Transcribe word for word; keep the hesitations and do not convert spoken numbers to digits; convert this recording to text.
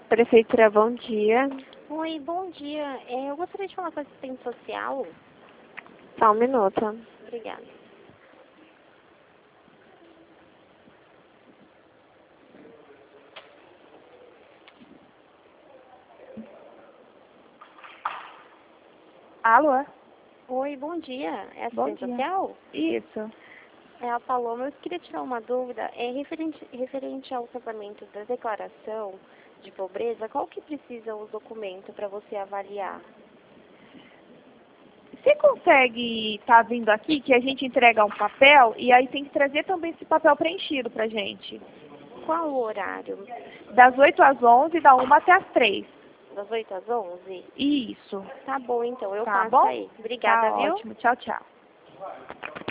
Prefeitura, bom dia. Oi, bom dia. É, eu gostaria de falar com a assistente social. Só um minuto. Obrigada. Alô? Oi, bom dia. É Bom assistente dia. social? Isso. É a Paloma. Eu queria tirar uma dúvida. É referente, referente ao tratamento da declaração de pobreza, qual que precisa os documentos para você avaliar? Você consegue estar vindo aqui que a gente entrega um papel e aí tem que trazer também esse papel preenchido pra gente? Qual o horário? Das oito às onze, da uma até às três. Das oito às onze? Isso. Tá bom, então. Eu Tá passo bom? aí. Obrigada, Tá viu? ótimo. Tchau, tchau.